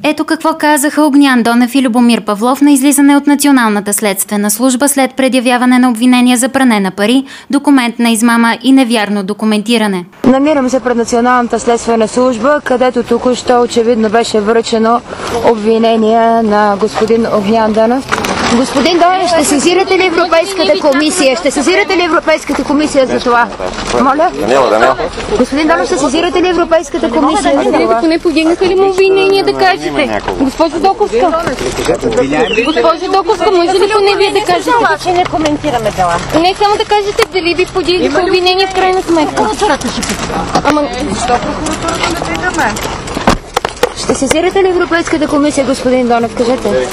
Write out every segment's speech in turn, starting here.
Ето какво казаха Огнян Донев и Любомир Павлов на излизане от Националната следствена служба след предявяване на обвинения за пране на пари, документна измама и невярно документиране. Намирам се пред Националната следствена служба, където току-що очевидно беше връчено обвинение на господин Огнян Донев. Господин Донев, ще сезирате ли Европейската комисия? Ще сезирате ли Европейската комисия за това? Моля? Господин Донев, ще сезирате ли Европейската комисия за това? Не подигнаха ли му обвинение да кажете? Госпожо Доковска. Госпожо Доковска, може ли поне вие да кажете? Че не коментираме дела. Не само да кажете дали ви подигнаха обвинение в крайна сметка. Ама защо прокуратурата не питаме? Ще сезирате ли Европейската комисия, господин Донев? Кажете.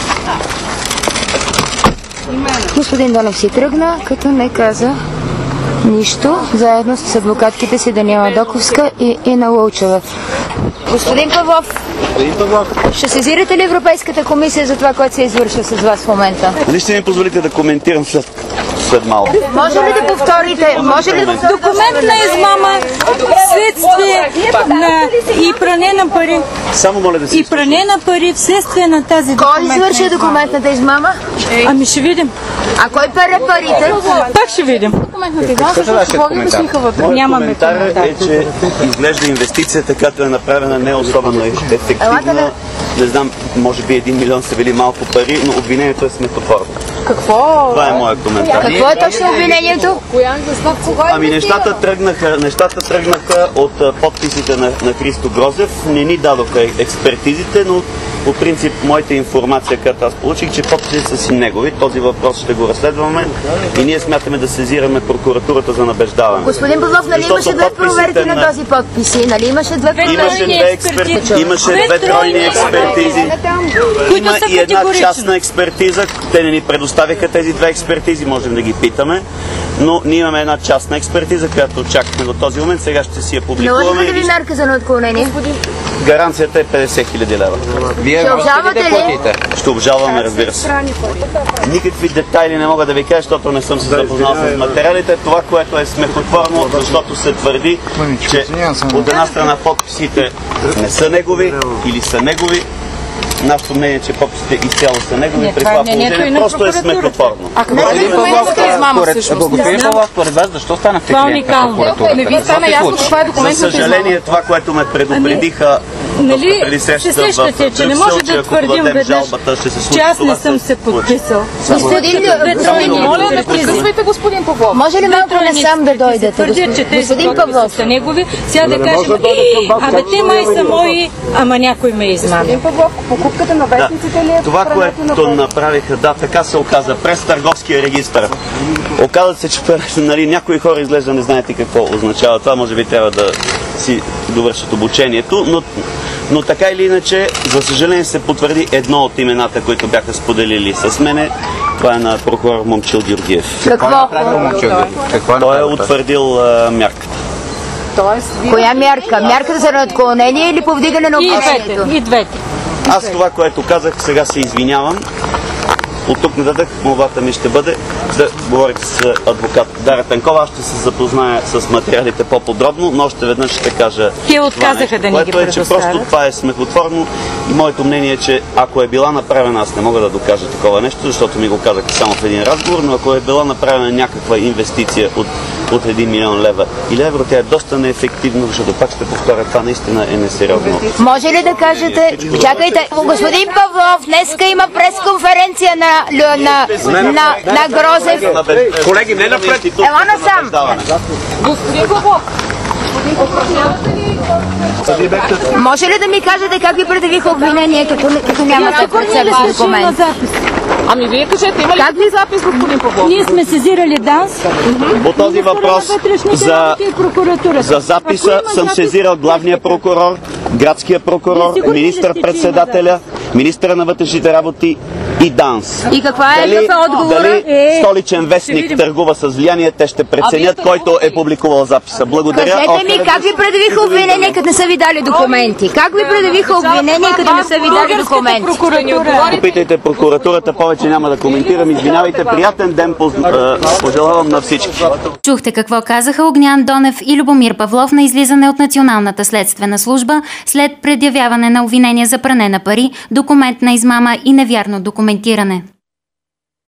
Господин Донев си тръгна, като не каза нищо, заедно с адвокатките си Даниела Доковска и Ина Лълчева. Господин Павлов, ще сезирате ли Европейската комисия за това, което се извършва с вас в момента? Дали ще ми позволите да коментирам след малко? Може ли да повторите? Документна измама, следствие и пране на пари. Само моля да си И пране на пари вследствие на тази документна измама. Кой извърши документната измама? Ами ще видим. А кой пере парите? Пак ще видим. Нямаме коментар е, че изглежда инвестицията, която е направена, не е особено ефективна. Не знам, може би 1 милион са били малко пари, но обвинението е смехотворно. Какво? Това е моят коментар. Какво е точно обвинението? Ами нещата тръгнаха от подписите на Христо Грозев. Не ни дадоха експертизите, но по принцип моята информация, която аз получих, че подписите са си негови. Този въпрос ще го разследваме и ние смятаме да сезираме прокуратурата за набеждаване. Господин Павлов, нали имаше две проверки на този подписи? Нали имаше две проверки? Имаше две тройни експертизи. Има и една частна експертиза. Те не ни предоставиха тези две експертизи, можем да ги питаме. Но ние имаме една частна експертиза, която очакваме до този момент. Сега ще си я публикуваме. Наложите ли ви мерка за неотклонение? Гаранцията е 50 000 лева. Ще обжалвате ли? Ще обжалваме, разбира се. Никакви детайли не мога да ви кажа, защото не съм се запознал с материалите. Това, което е смехотворно, защото се твърди, че от една страна подписите не са негови или са негови. Нашето мнение е, че подписите изцяло са негови, при това положение просто е смехотворно. А какво е документната измама всъщност? Господин Павлов, според вас, защо станахте клиент на прокуратурата? Не ви стана ясно каква е документната измама. За съжаление, това, което ме предупредиха преди срещата в Брюксел, че не може да твърдим веднъж, че аз не съм се подписал. Моля, не прекъсвайте господин Павлов. Може ли малко не сам да дойдете? Господин Павлов са негови, сега да кажем, абе те май са мои, ама някой ме измами. Покупката на вестниците ли е? Това, което направиха, да, така се оказа, през търговския регистър. Оказа се, че някои хора изглежда не знаете какво означава това, може би трябва да си довършат обучението, но така или иначе, за съжаление се потвърди едно от имената, които бяха споделили с мене. Това е на прокурор Момчил Георгиев. Какво? Той е утвърдил мярката. Коя мярка? Мярката за неотклонение или повдигане на обвинението? И двете. Аз това, което казах, сега се извинявам. От тук нататък молбата ми ще бъде да говорите с адвокат Даря Танкова. Аз ще се запозная с материалите по-подробно, но още веднъж ще кажа Те отказаха да ни ги предоставят. Просто това е смехотворно и моето мнение е, че ако е била направена, аз не мога да докажа такова нещо, защото ми го казаха само в един разговор, но ако е била направена някаква инвестиция от 1 милион лева или евро, тя е доста неефективна, защото пак ще повторя, това наистина е несериозно. Може ли да кажете, чакайте, господин Павлов, днеска има пресконференция на Грозев. Колеги, не напред. Ела насам. Господин Павлов. Може ли да ми кажете как ви предявиха обвинение, като нямате пред себе си документ? Ами вие кажете, има ли Как ви запис, господин Павлов? Ние сме сезирали ДАНС. По този въпрос за записа съм сезирал главния прокурор, градския прокурор, министър-председателя, министъра на вътрешните работи и ДАНС. И каква е отговора? Дали столичен вестник търгува с влияние, те ще преценят, който е публикувал записа. Благодаря. Кажете ми, как ви предявиха обвинение, като не са ви дали документи? Как ви предявиха обвинение, като не са ви дали документи? Попитайте прокуратурата, повече няма да коментирам. Извинявайте, приятен ден пожелавам на всички. Чухте какво казаха Огнян Донев и Любомир Павлов на излизане от Националната следствена служба след предявяване на обвинения за пране на пари, документна измама и невярно документиране.